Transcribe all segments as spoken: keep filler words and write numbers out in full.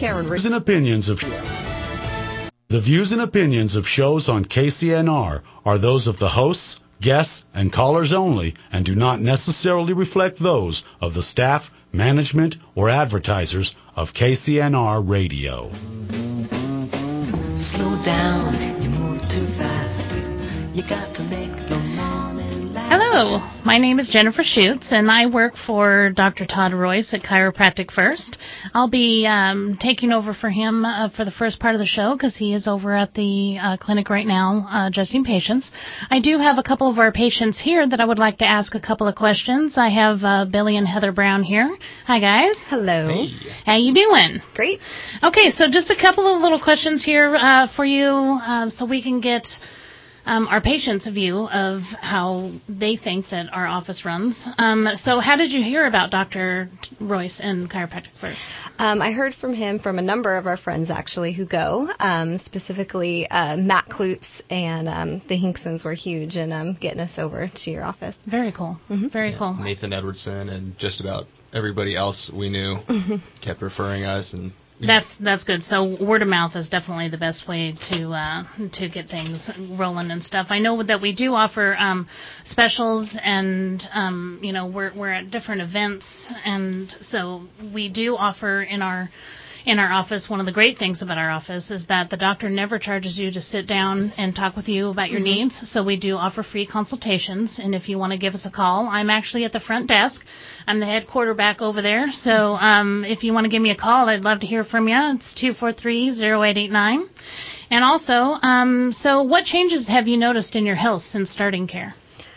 Karen Views and opinions of The views and opinions of shows on K C N R are those of the hosts, guests, and callers only and do not necessarily reflect those of the staff, management, or advertisers of K C N R Radio. Slow down, you move too fast. You got to make the morning last. Hello, my name is Jennifer Schutz, and I work for Doctor Todd Royce at Chiropractic First. I'll be um, taking over for him uh, for the first part of the show because he is over at the uh, clinic right now uh, adjusting patients. I do have a couple of our patients here that I would like to ask a couple of questions. I have uh, Billy and Heather Brown here. Hi, guys. Hello. Hey. How you doing? Great. Okay, so just a couple of little questions here uh, for you uh, so we can get Um, our patients' view of how they think that our office runs. Um, so how did you hear about Doctor Royce and Chiropractic First? Um, I heard from him from a number of our friends, actually, who go, um, specifically uh, Matt Klutz and um, the Hinksons were huge in um, getting us over to your office. Very cool. Mm-hmm. Very yeah, cool. Nathan Edwardson and just about everybody else we knew kept referring us, and That's that's good. So word of mouth is definitely the best way to uh, to get things rolling and stuff. I know that we do offer um, specials, and um, you know we're we're at different events, and so we do offer in our in our office. One of the great things about our office is that the doctor never charges you to sit down and talk with you about your mm-hmm. needs. So we do offer free consultations, and if you want to give us a call, I'm actually at the front desk. I'm the head quarterback over there, so um, if you want to give me a call, I'd love to hear from you. It's two four three, zero eight eight nine. And also, um, so what changes have you noticed in your health since starting care?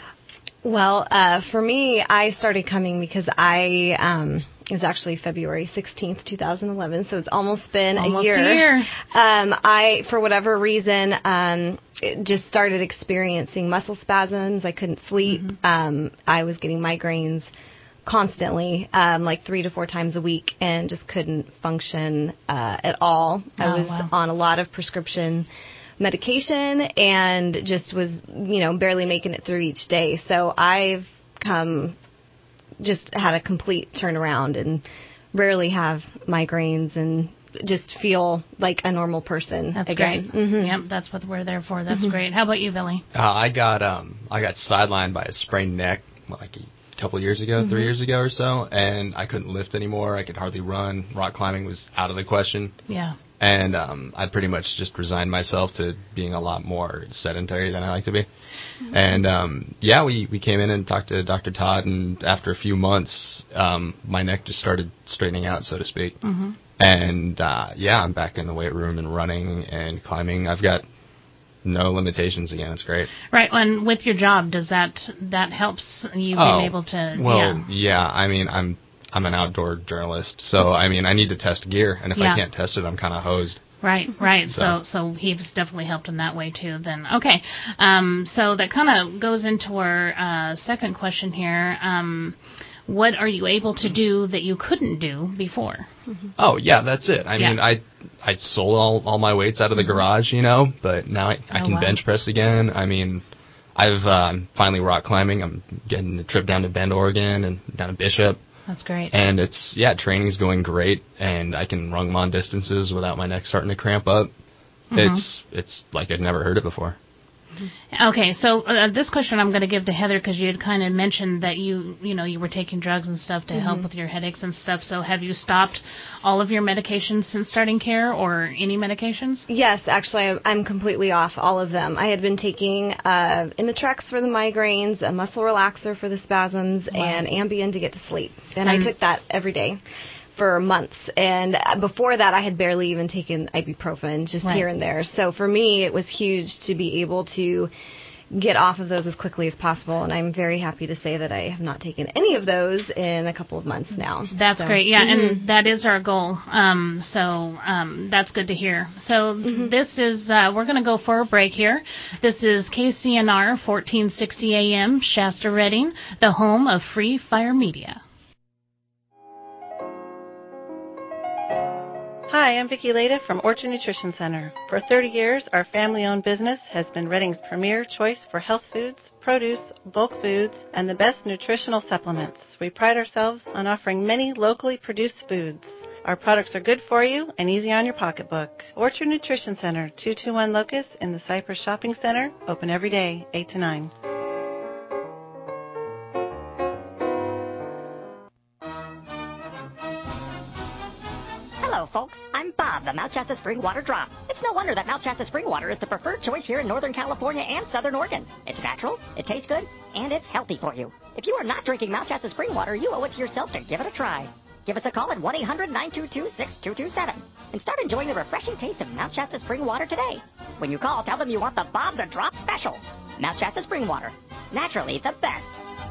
Well, uh, for me, I started coming because I, um, it was actually February sixteenth, twenty eleven, so it's almost been almost a year. A year. Um, I, for whatever reason, um, just started experiencing muscle spasms. I couldn't sleep. Mm-hmm. Um, I was getting migraines constantly, um, like three to four times a week, and just couldn't function uh, at all. Oh, I was wow. on a lot of prescription medication and just was, you know, barely making it through each day. So I've come, just had a complete turnaround and rarely have migraines and just feel like a normal person That's again. great. Mm-hmm. Yep, that's what we're there for. That's Mm-hmm. great. How about you, Billy? uh, I got um I got sidelined by a sprained neck like a couple years ago, Mm-hmm. three years ago or so, and I couldn't lift anymore. I could hardly run. Rock climbing was out of the question. Yeah. And um, I pretty much just resigned myself to being a lot more sedentary than I like to be. Mm-hmm. And, um, yeah, we, we came in and talked to Doctor Todd, and after a few months, um, my neck just started straightening out, so to speak. Mm-hmm. And, uh, yeah, I'm back in the weight room and running and climbing. I've got no limitations again. It's great. Right, and with your job, does that that helps you oh, being able to? Well, yeah. yeah. I mean, I'm I'm an outdoor journalist, so I mean, I need to test gear, and if yeah. I can't test it, I'm kind of hosed. Right, right. So. so, so he's definitely helped in that way too. Then, okay. Um, so that kind of goes into our uh, second question here. Um, what are you able to do that you couldn't do before? Mm-hmm. Oh yeah, that's it. I yeah. mean, I I sold all all my weights out of the garage, you know, but now I, I oh, can wow. bench press again. I mean, I've uh, finally rock climbing. I'm getting a trip down to Bend, Oregon, and down to Bishop. That's great. And it's, yeah, training's going great, and I can run long distances without my neck starting to cramp up. Mm-hmm. It's it's like I'd never heard it before. Okay, so uh, this question I'm going to give to Heather because you had kind of mentioned that you, you know, you were taking drugs and stuff to mm-hmm. help with your headaches and stuff. So have you stopped all of your medications since starting care, or any medications? Yes, actually, I'm completely off all of them. I had been taking uh, Imitrex for the migraines, a muscle relaxer for the spasms, wow. and Ambien to get to sleep. And, and I took that every day for months. And before that, I had barely even taken ibuprofen, just right. here and there. So for me, it was huge to be able to get off of those as quickly as possible. And I'm very happy to say that I have not taken any of those in a couple of months now. That's so. great. Yeah, mm-hmm. and that is our goal. Um, so um, that's good to hear. So mm-hmm. this is, uh, we're going to go for a break here. This is K C N R fourteen sixty A M, Shasta, Redding, the home of Free Fire Media. Hi, I'm Vicki Leda from Orchard Nutrition Center. For thirty years, our family-owned business has been Redding's premier choice for health foods, produce, bulk foods, and the best nutritional supplements. We pride ourselves on offering many locally produced foods. Our products are good for you and easy on your pocketbook. Orchard Nutrition Center, two two one Locust in the Cypress Shopping Center, open every day, eight to nine. Hello, folks. I'm Bob, the Mount Shasta Spring Water Drop. It's no wonder that Mount Shasta Spring Water is the preferred choice here in Northern California and Southern Oregon. It's natural, it tastes good, and it's healthy for you. If you are not drinking Mount Shasta Spring Water, you owe it to yourself to give it a try. Give us a call at one eight hundred nine two two six two two seven and start enjoying the refreshing taste of Mount Shasta Spring Water today. When you call, tell them you want the Bob the Drop special. Mount Shasta Spring Water. Naturally the best.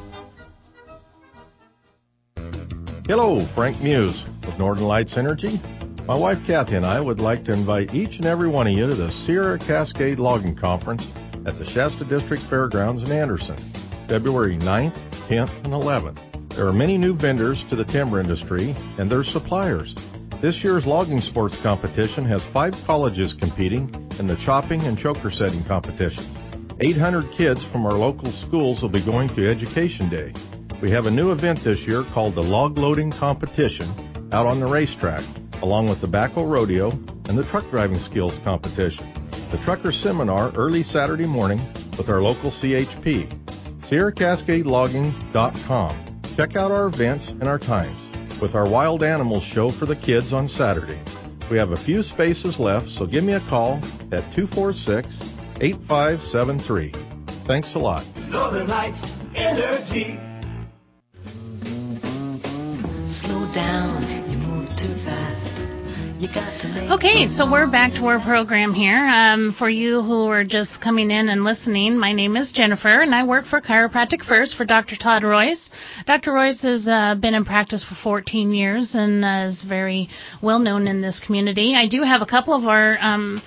Hello, Frank Muse with Northern Lights Energy. My wife Kathy and I would like to invite each and every one of you to the Sierra Cascade Logging Conference at the Shasta District Fairgrounds in Anderson, February ninth, tenth, and eleventh. There are many new vendors to the timber industry and their suppliers. This year's logging sports competition has five colleges competing in the chopping and choker setting competitions. eight hundred kids from our local schools will be going to Education Day. We have a new event this year called the Log Loading Competition out on the racetrack, along with the Backhoe Rodeo and the Truck Driving Skills Competition. The Trucker Seminar early Saturday morning with our local C H P. Sierra Cascade Logging dot com. Check out our events and our times with our Wild Animals show for the kids on Saturday. We have a few spaces left, so give me a call at two four six, eight five seven three. Thanks a lot. Northern Lights Energy. Slow down, you move too fast. You got to make Okay, so we're back to our program here. Um, for you who are just coming in and listening, my name is Jennifer, and I work for Chiropractic First for Doctor Todd Royce. Doctor Royce has uh, been in practice for fourteen years and uh, is very well known in this community. I do have a couple of our um,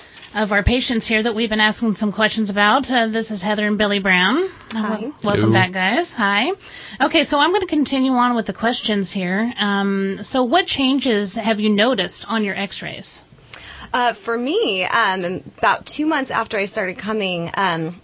of our patients here that we've been asking some questions about. Uh, this is Heather and Billy Brown. Hi. Uh, welcome Hello. back, guys. Hi. Okay, so I'm going to continue on with the questions here. Um, so what changes have you noticed on your x-rays? Uh, for me, um, about two months after I started coming, um,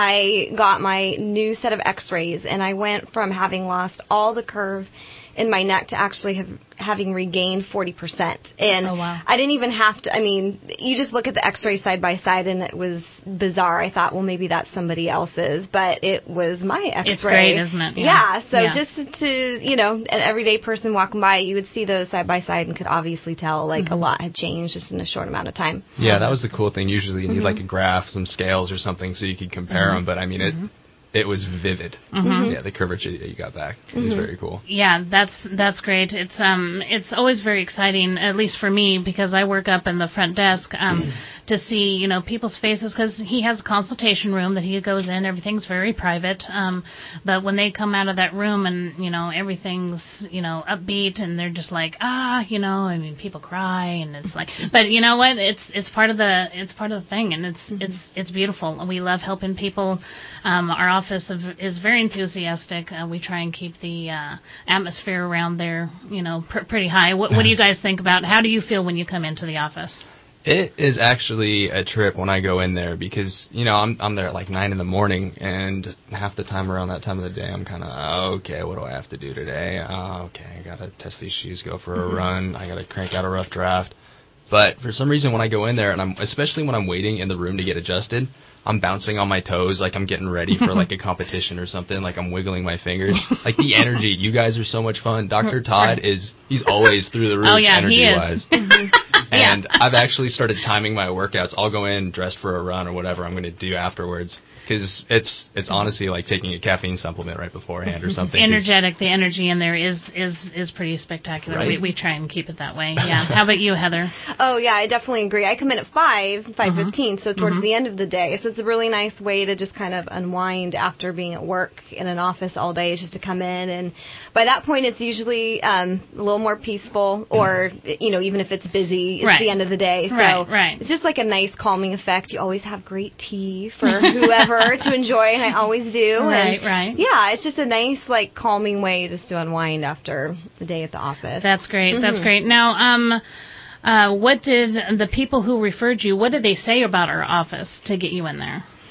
I got my new set of x-rays, and I went from having lost all the curve in my neck to actually have, having regained forty percent. And Oh, wow. I didn't even have to, I mean, you just look at the x-ray side by side, and it was bizarre. I thought, well, maybe that's somebody else's, but it was my x-ray. It's great, isn't it? Yeah, so Yeah. just to, to, you know, an everyday person walking by, you would see those side by side and could obviously tell, like, Mm-hmm. a lot had changed just in a short amount of time. Yeah, that was the cool thing. Usually you need Mm-hmm. like a graph, some scales or something so you could compare them, but I mean, it it was vivid. Mm-hmm. Yeah, the curvature that you got back. It was very cool. Yeah, that's that's great. It's um it's always very exciting, at least for me, because I work up in the front desk um to see, you know, people's faces, because he has a consultation room that he goes in. Everything's very private. Um, but when they come out of that room and, you know, everything's, you know, upbeat and they're just like, ah, you know, I mean, people cry and it's like, but you know what? It's it's part of the it's part of the thing, and it's mm-hmm. it's it's beautiful. We love helping people. Um, our office of, is very enthusiastic. Uh, we try and keep the uh, atmosphere around there, you know, pr- pretty high. What, what do you guys think about? How do you feel when you come into the office? It is actually a trip when I go in there because, you know, I'm I'm there at like nine in the morning, and half the time around that time of the day, I'm kind of, okay, what do I have to do today? Oh, okay, I got to test these shoes, go for a mm-hmm. run. I got to crank out a rough draft. But for some reason, when I go in there, and I'm especially when I'm waiting in the room to get adjusted, I'm bouncing on my toes like I'm getting ready for like a competition or something, like I'm wiggling my fingers. Like the energy, you guys are so much fun. Doctor Todd is, he's always through the roof oh, yeah, energy-wise. He is. And yeah. I've actually started timing my workouts. I'll go in dressed for a run or whatever I'm going to do afterwards. Because it's it's honestly like taking a caffeine supplement right beforehand or something. Energetic, the energy in there is is, is pretty spectacular. Right. We we try and keep it that way. Yeah. How about you, Heather? Oh, yeah, I definitely agree. I come in at five, five Uh-huh. fifteen, so towards Mhm. the end of the day. So it's a really nice way to just kind of unwind after being at work in an office all day, is just to come in. And by that point, it's usually um, a little more peaceful, or, you know, even if it's busy, it's Right. the end of the day. So Right, right. it's just like a nice calming effect. You always have great tea for whoever to enjoy, and I always do. Right, and right. Yeah, it's just a nice, like, calming way just to unwind after the day at the office. That's great. Mm-hmm. That's great. Now, um, uh, what did the people who referred you, what did they say about our office to get you in there?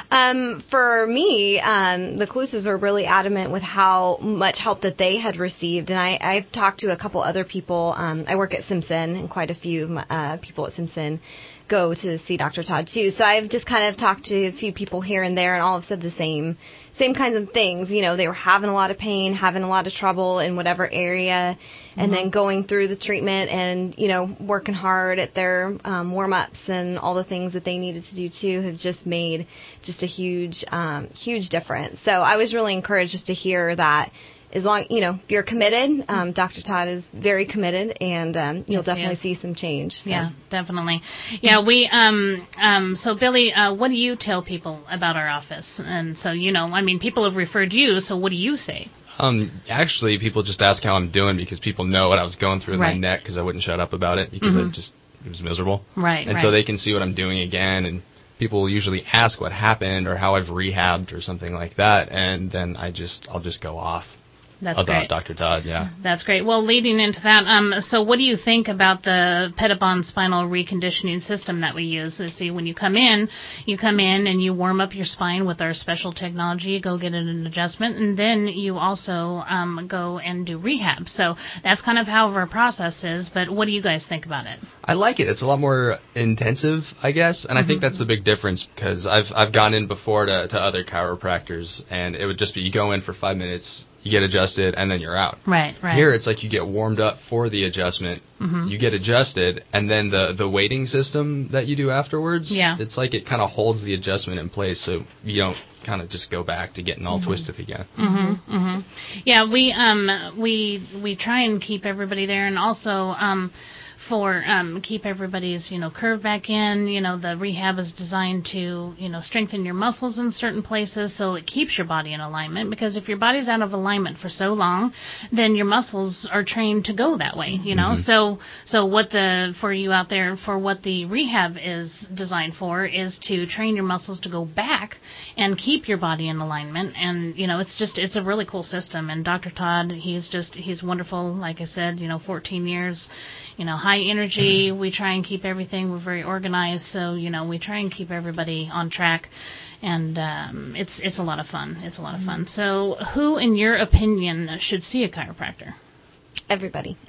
Um, for me, um, the Calusas were really adamant with how much help that they had received, and I, I've talked to a couple other people. Um, I work at Simpson, and quite a few of my, uh, people at Simpson go to see Doctor Todd too. So I've just kind of talked to a few people here and there, and all have said the same, same kinds of things. You know, they were having a lot of pain, having a lot of trouble in whatever area, mm-hmm. and then going through the treatment and, you know, working hard at their um, warm-ups and all the things that they needed to do too have just made just a huge, um, huge difference. So I was really encouraged just to hear that. As long, you know, if you're committed, um, Doctor Todd is very committed, and um, you'll yes, definitely yes. see some change. So. Yeah, definitely. Yeah, we, um, um, so Billy, uh, what do you tell people about our office? And so, you know, I mean, people have referred you, so what do you say? Um, actually, people just ask how I'm doing because people know what I was going through with right. my neck because I wouldn't shut up about it because mm-hmm. I just, it was miserable. Right, And right. so they can see what I'm doing again, and people usually ask what happened or how I've rehabbed or something like that, and then I just, I'll just go off. That's about great. Doctor Todd, yeah. That's great. Well, leading into that, um, so what do you think about the Pedibond spinal reconditioning system that we use? So see, when you come in, you come in and you warm up your spine with our special technology, go get an adjustment, and then you also um, go and do rehab. So that's kind of how our process is, but what do you guys think about it? I like it. It's a lot more intensive, I guess, and mm-hmm. I think that's the big difference because I've I've gone in before to, to other chiropractors, and it would just be you go in for five minutes, you get adjusted, and then you're out. Right, right. Here, it's like you get warmed up for the adjustment, mm-hmm. you get adjusted, and then the, the waiting system that you do afterwards, yeah. it's like it kind of holds the adjustment in place so you don't kind of just go back to getting all mm-hmm. twisted again. Mm-hmm, mm-hmm. Yeah, we um we we try and keep everybody there, and also um. for um, keep everybody's, you know, curve back in. You know, the rehab is designed to, you know, strengthen your muscles in certain places so it keeps your body in alignment. Because if your body's out of alignment for so long, then your muscles are trained to go that way, you know. Mm-hmm. So so what the, for you out there, for what the rehab is designed for is to train your muscles to go back and keep your body in alignment. And, you know, it's just, it's a really cool system. And Doctor Todd, he's just, he's wonderful. Like I said, you know, fourteen years, you know, high energy. We try and keep everything. We're very organized, so you know we try and keep everybody on track, and um, it's it's a lot of fun. It's a lot of fun. So, who, in your opinion, should see a chiropractor? Everybody.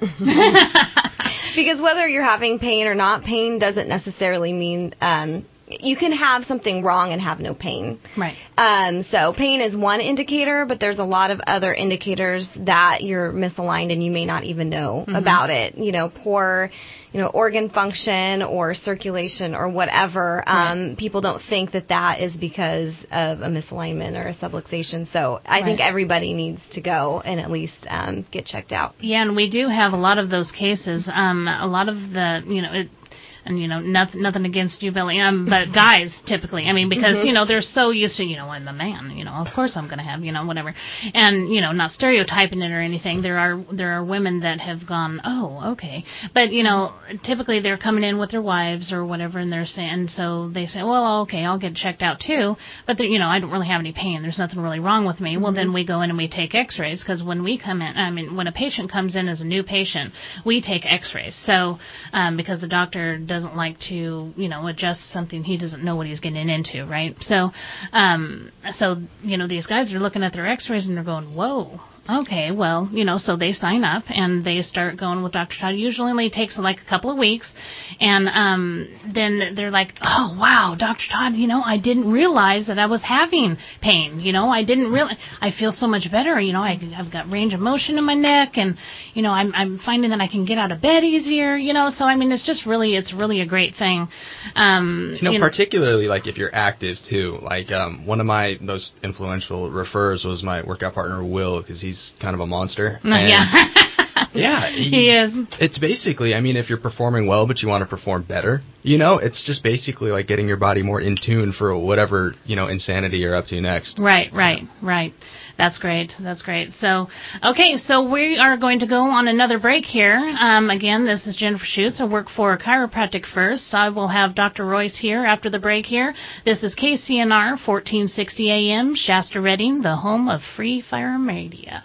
Because whether you're having pain or not pain doesn't necessarily mean um, you can have something wrong and have no pain. Right. Um, so pain is one indicator, but there's a lot of other indicators that you're misaligned and you may not even know mm-hmm. about it. You know, poor, you know, organ function or circulation or whatever. Right. Um, people don't think that that is because of a misalignment or a subluxation. So I right. think everybody needs to go and at least um, get checked out. Yeah, and we do have a lot of those cases. Um, a lot of the, you know, it, and, you know, nothing, nothing against you, Billy, um, but guys typically, I mean, because, mm-hmm. you know, they're so used to, you know, I'm a man, you know, of course I'm going to have, you know, whatever. And, you know, not stereotyping it or anything. There are, there are women that have gone, oh, okay. But, you know, typically they're coming in with their wives or whatever, and they're saying, so they say, well, okay, I'll get checked out too. But, you know, I don't really have any pain. There's nothing really wrong with me. Mm-hmm. Well, then we go in and we take x-rays, because when we come in, I mean, when a patient comes in as a new patient, we take x-rays. So, um, because the doctor doesn't like to, you know, adjust something he doesn't know what he's getting into, right? So, um, so, you know, these guys are looking at their x-rays and they're going, whoa, okay, well, you know, so they sign up and they start going with Doctor Todd. Usually only takes like a couple of weeks. And um, then they're like, oh, wow, Doctor Todd, you know, I didn't realize that I was having pain. You know, I didn't really, I feel so much better. You know, I, I've got range of motion in my neck, and, you know, I'm, I'm finding that I can get out of bed easier, you know. So, I mean, it's just really, it's really a great thing. Um, you know, you particularly, know, like, if you're active, too. Like, um, one of my most influential referrers was my workout partner, Will, because he's kind of a monster. And yeah. yeah. He, he is. It's basically, I mean, if you're performing well but you want to perform better, you know, it's just basically like getting your body more in tune for whatever, you know, insanity you're up to next. Right, right, yeah. right. That's great. That's great. So, okay, so we are going to go on another break here. Um, again, this is Jennifer Schutz. I work for Chiropractic First. I will have Doctor Royce here after the break here. This is K C N R fourteen sixty A M, Shasta Redding, the home of Free Fire Media.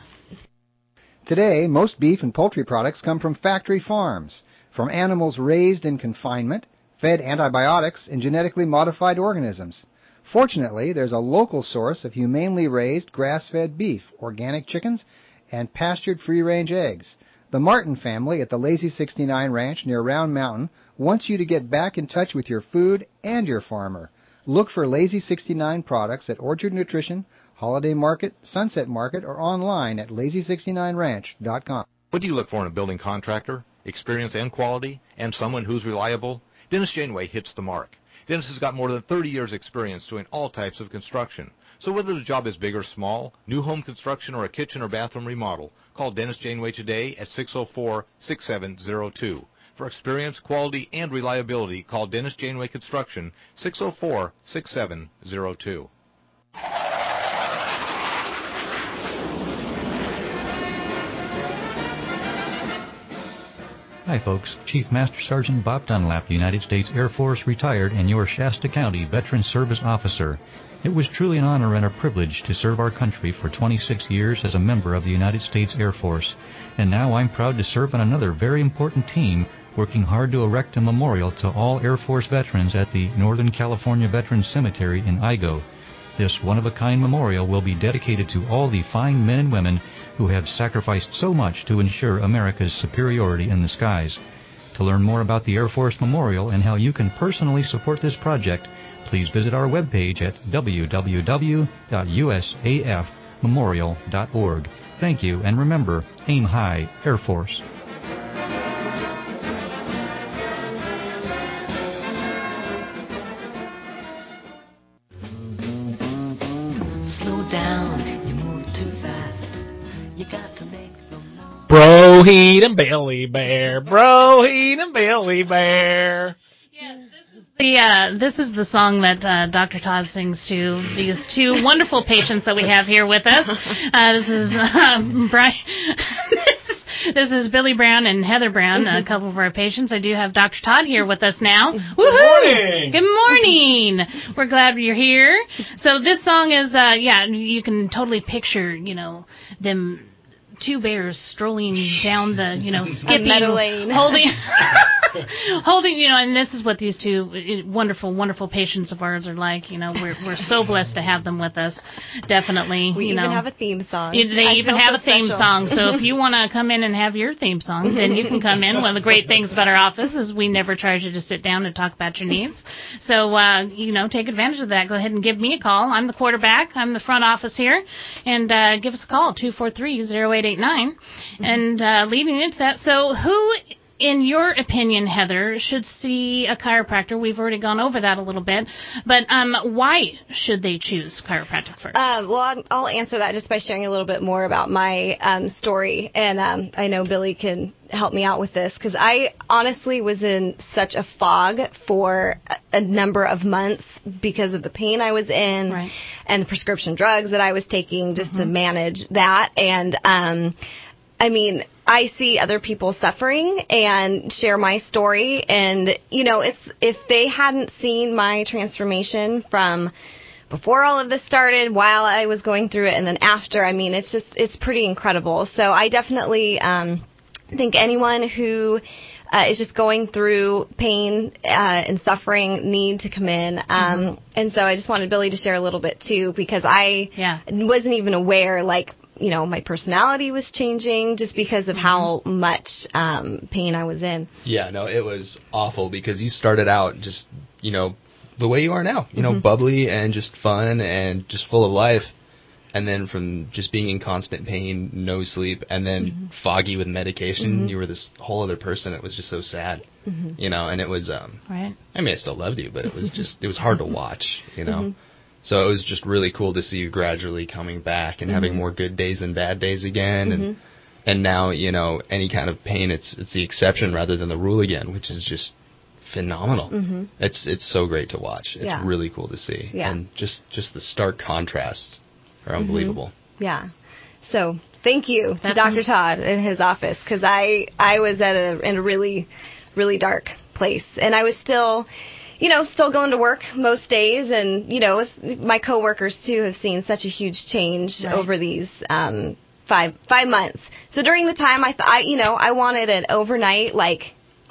Today, most beef and poultry products come from factory farms, from animals raised in confinement, fed antibiotics and genetically modified organisms. Fortunately, there's a local source of humanely raised grass-fed beef, organic chickens, and pastured free-range eggs. The Martin family at the Lazy sixty-nine Ranch near Round Mountain wants you to get back in touch with your food and your farmer. Look for Lazy sixty-nine products at Orchard Nutrition, Holiday Market, Sunset Market, or online at lazy sixty-nine ranch dot com. What do you look for in a building contractor? Experience and quality, and someone who's reliable? Dennis Janeway hits the mark. Dennis has got more than thirty years experience doing all types of construction. So whether the job is big or small, new home construction or a kitchen or bathroom remodel, call Dennis Janeway today at six oh four, six seven oh two. For experience, quality, and reliability, call Dennis Janeway Construction, six oh four, six seven oh two. Hi folks, Chief Master Sergeant Bob Dunlap, United States Air Force, retired, and your Shasta County Veteran Service Officer. It was truly an honor and a privilege to serve our country for twenty-six years as a member of the United States Air Force. And now I'm proud to serve on another very important team working hard to erect a memorial to all Air Force veterans at the Northern California Veterans Cemetery in Igo. This one-of-a-kind memorial will be dedicated to all the fine men and women who have sacrificed so much to ensure America's superiority in the skies. To learn more about the Air Force Memorial and how you can personally support this project, please visit our webpage at w w w dot u s a f memorial dot org. Thank you, and remember, aim high, Air Force. Slow down, you move too fast. You got to make the most. Bro, Heat and Billy Bear. Bro, Heat and Billy Bear. The, uh, this is the song that uh, Doctor Todd sings to these two wonderful patients that we have here with us. Uh, this is uh, Brian. This is Billy Brown and Heather Brown, a couple of our patients. I do have Doctor Todd here with us now. Woohoo! Good morning! Good morning! We're glad you're here. So this song is, uh, yeah, you can totally picture, you know, them two bears strolling down the, you know, skipping, holding, holding, you know, and this is what these two wonderful, wonderful patients of ours are like. You know, we're we're so blessed to have them with us. Definitely. We you even know. have a theme song. They I even feel have so a theme special. song. So if you want to come in and have your theme song, then you can come in. One of the great things about our office is we never charge you to sit down and talk about your needs. So, uh, you know, take advantage of that. Go ahead and give me a call. I'm the quarterback. I'm the front office here. And uh, give us a call, two four three, zero eight eight nine. And uh, leading into that, so who, in your opinion, Heather, should see a chiropractor? We've already gone over that a little bit, but um, why should they choose chiropractic first? Um, well, I'll- I'll answer that just by sharing a little bit more about my um, story, and um, I know Billy can help me out with this, because I honestly was in such a fog for a, a number of months because of the pain I was in Right. and the prescription drugs that I was taking just Mm-hmm. to manage that, and um, I mean, I see other people suffering and share my story, and, you know, it's if they hadn't seen my transformation from before all of this started, while I was going through it, and then after, I mean, it's just, it's pretty incredible. So I definitely um, think anyone who uh, is just going through pain uh, and suffering need to come in. Um, Mm-hmm. And so I just wanted Billy to share a little bit, too, because I Yeah. wasn't even aware, like, you know, my personality was changing just because of how much um, pain I was in. Yeah, no, it was awful because you started out just, you know, the way you are now, you know, Mhm. bubbly and just fun and just full of life. And then from just being in constant pain, no sleep, and then Mhm. foggy with medication, Mhm. you were this whole other person. It was just so sad, Mhm. you know, and it was, um, Right. I mean, I still loved you, but it was just, it was hard to watch, you know. Mhm. So it was just really cool to see you gradually coming back and having Mhm. more good days than bad days again. Mhm. And and now, you know, any kind of pain, it's it's the exception rather than the rule again, which is just phenomenal. Mhm. It's it's so great to watch. It's Yeah. really cool to see. Yeah. And just, just the stark contrasts are unbelievable. Yeah. So thank you to Definitely. Doctor Todd in his office, because I, I was at a, in a really, really dark place. And I was still, you know, still going to work most days. And, you know, it's- my coworkers, too, have seen such a huge change Right. over these um, five five months. So during the time, I, th- I, you know, I wanted an overnight, like,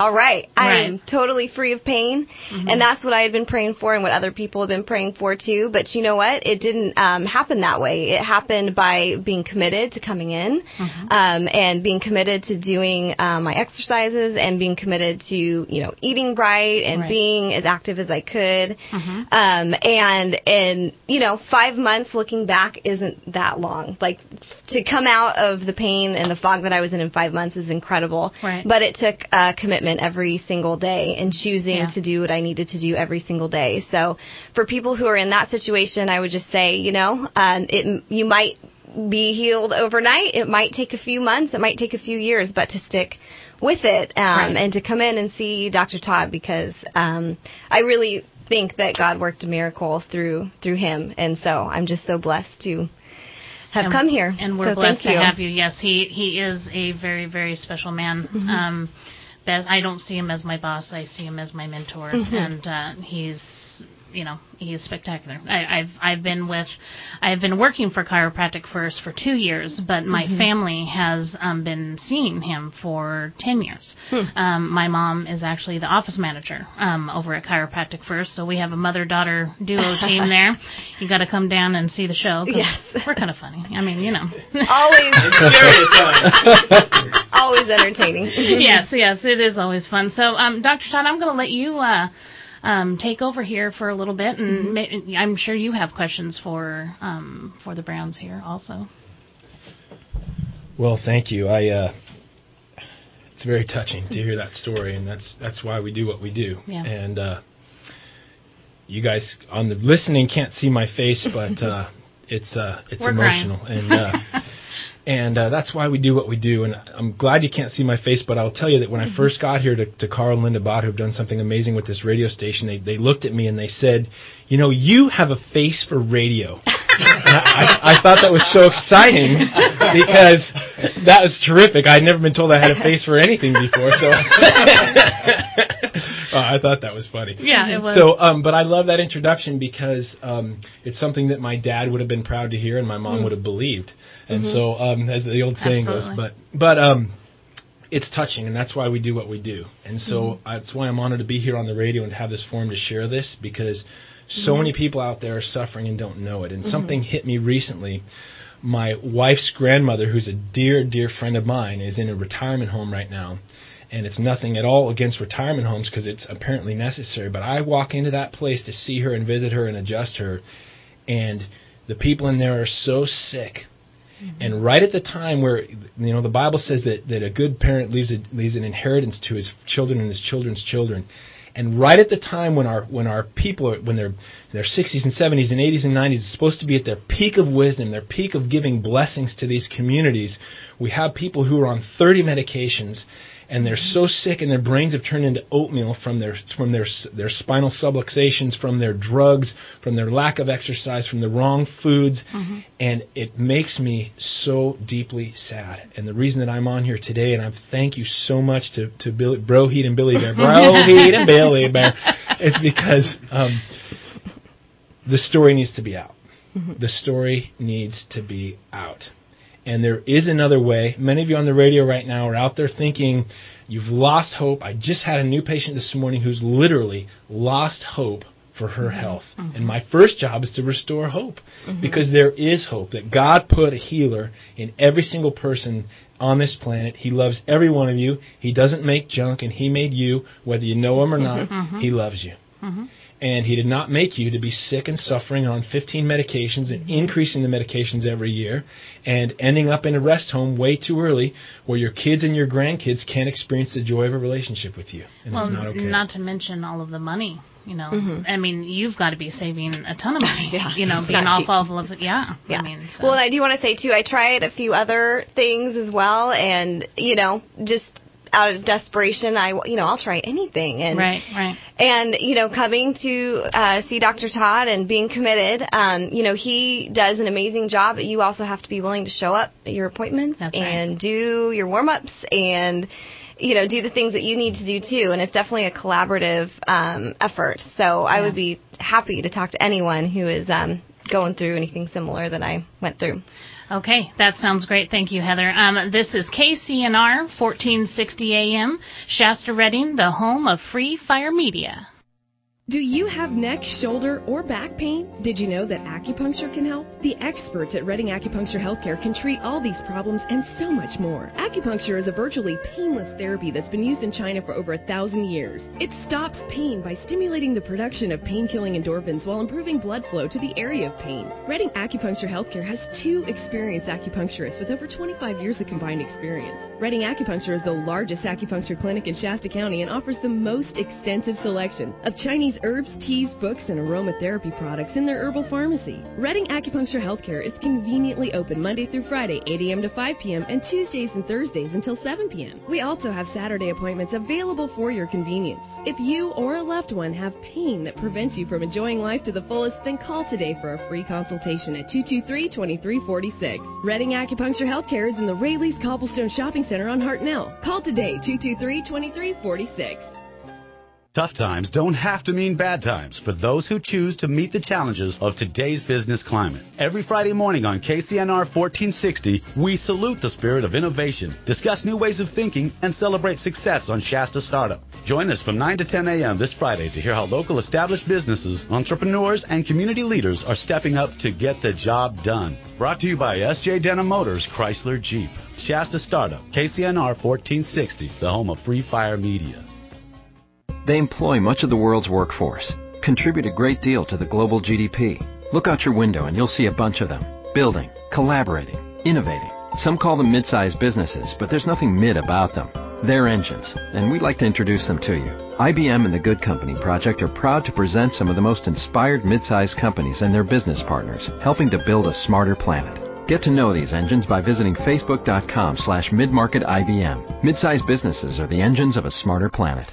all right, Right. I'm totally free of pain. Mhm. And that's what I had been praying for and what other people had been praying for too. But you know what? It didn't um, happen that way. It happened by being committed to coming in Mhm. um, and being committed to doing um, my exercises and being committed to, you know, eating right and Right. being as active as I could. Mhm. Um, and, and, you know, five months looking back isn't that long. Like, to come out of the pain and the fog that I was in in five months is incredible. Right. But it took uh, commitment every single day and choosing Yeah. to do what I needed to do every single day. So for people who are in that situation, I would just say, you know, um, it, you might be healed overnight. It might take a few months. It might take a few years, but to stick with it um, Right. and to come in and see Doctor Todd, because um, I really think that God worked a miracle through through him. And so I'm just so blessed to have and, come here. And we're so blessed thank to you. have you. Yes, he, he is a very, very special man. Mhm. Um, Beth, I don't see him as my boss. I see him as my mentor. Mhm. And uh, he's, you know, he's spectacular. I, I've I've been with, I've been working for Chiropractic First for two years, but my Mhm. family has um, been seeing him for ten years. Hmm. Um, my mom is actually the office manager um, over at Chiropractic First, so we have a mother-daughter duo team there. You got to come down and see the show. 'Cause Yes. we're kind of funny. I mean, you know. Always. Always entertaining. yes, yes, it is always fun. So, um, Doctor Todd, I'm going to let you uh, um, take over here for a little bit, and Mm-hmm. ma- I'm sure you have questions for um, for the Browns here also. Well, thank you. I uh, it's very touching to hear that story, and that's that's why we do what we do. Yeah. And uh, you guys on the listening can't see my face, but uh, it's uh, it's We're emotional, crying. and uh, and uh, that's why we do what we do. And I'm glad you can't see my face, but I'll tell you that when I first got here to, to Carl and Linda Bott, who've done something amazing with this radio station, they they looked at me and they said, you know, you have a face for radio. And I, I, I thought that was so exciting because that was terrific. I'd never been told I had a face for anything before, so uh, I thought that was funny. Yeah, it was. So, um, but I love that introduction because um, it's something that my dad would have been proud to hear and my mom Mm. would have believed. And Mhm. so, um, as the old saying Absolutely. goes, but but um, it's touching, and that's why we do what we do. And so Mhm. that's why I'm honored to be here on the radio and have this forum to share this, because so Mhm. many people out there are suffering and don't know it. And Mhm. something hit me recently. My wife's grandmother, who's a dear, dear friend of mine, is in a retirement home right now. And it's nothing at all against retirement homes because it's apparently necessary. But I walk into that place to see her and visit her and adjust her, and the people in there are so sick. And right at the time where, you know, the Bible says that, that a good parent leaves a, leaves an inheritance to his children and his children's children. And right at the time when our when our people are, when they're in their sixties and seventies and eighties and nineties, is supposed to be at their peak of wisdom, their peak of giving blessings to these communities, we have people who are on thirty medications, and they're so sick and their brains have turned into oatmeal from their from their their spinal subluxations, from their drugs, from their lack of exercise, from the wrong foods, Mm-hmm. and it makes me so deeply sad. And the reason that I'm on here today, and I thank you so much to to Billy, Bro Heat and Billy Bear, Bro Heat and Billy Bear, is because um, the story needs to be out. The story needs to be out. And there is another way. Many of you on the radio right now are out there thinking you've lost hope. I just had a new patient this morning who's literally lost hope for her Mm-hmm. health. Mm-hmm. And my first job is to restore hope, mm-hmm. because there is hope, that God put a healer in every single person on this planet. He loves every one of you. He doesn't make junk, and He made you, whether you know Him or not. Mm-hmm. He loves you. Mm-hmm. And He did not make you to be sick and suffering on fifteen medications and increasing the medications every year and ending up in a rest home way too early where your kids and your grandkids can't experience the joy of a relationship with you. And well, it's not okay. not to mention all of the money. You know, Mhm. I mean, you've got to be saving a ton of money. Yeah. You know, It's being not off cheap. of, yeah. Yeah. I mean, so. Well, and I do want to say, too, I tried a few other things as well, and, you know, just out of desperation, I, you know, I'll try anything. And, right, right. And, you know, coming to uh, see Doctor Todd and being committed, um, you know, he does an amazing job, but you also have to be willing to show up at your appointments That's and right. do your warm-ups and, you know, do the things that you need to do, too. And it's definitely a collaborative um, effort. So I Yeah. would be happy to talk to anyone who is um, going through anything similar that I went through. Okay, that sounds great. Thank you, Heather. Um, this is K C N R, fourteen sixty A M, Shasta Redding, the home of Free Fire Media. Do you have neck, shoulder, or back pain? Did you know that acupuncture can help? The experts at Redding Acupuncture Healthcare can treat all these problems and so much more. Acupuncture is a virtually painless therapy that's been used in China for over a thousand years. It stops pain by stimulating the production of pain-killing endorphins while improving blood flow to the area of pain. Redding Acupuncture Healthcare has two experienced acupuncturists with over twenty-five years of combined experience. Redding Acupuncture is the largest acupuncture clinic in Shasta County and offers the most extensive selection of Chinese herbs, teas, books, and aromatherapy products in their herbal pharmacy. Redding Acupuncture Healthcare is conveniently open Monday through Friday, eight a.m. to five p.m., and Tuesdays and Thursdays until seven p.m. We also have Saturday appointments available for your convenience. If you or a loved one have pain that prevents you from enjoying life to the fullest, then call today for a free consultation at two two three, two three four six. Redding Acupuncture Healthcare is in the Rayleigh's Cobblestone Shopping Center on Hartnell. Call today, two two three, two three four six. Tough times don't have to mean bad times for those who choose to meet the challenges of today's business climate. Every Friday morning on K C N R fourteen sixty, we salute the spirit of innovation, discuss new ways of thinking, and celebrate success on Shasta Startup. Join us from nine to ten a.m. this Friday to hear how local established businesses, entrepreneurs, and community leaders are stepping up to get the job done. Brought to you by S J Denham Motors, Chrysler Jeep. Shasta Startup, K C N R fourteen sixty, the home of Free Fire Media. They employ much of the world's workforce, contribute a great deal to the global G D P. Look out your window and you'll see a bunch of them, building, collaborating, innovating. Some call them mid-sized businesses, but there's nothing mid about them. They're engines, and we'd like to introduce them to you. I B M and the Good Company Project are proud to present some of the most inspired mid-sized companies and their business partners, helping to build a smarter planet. Get to know these engines by visiting facebook.com slash midmarketibm. Mid-sized businesses are the engines of a smarter planet.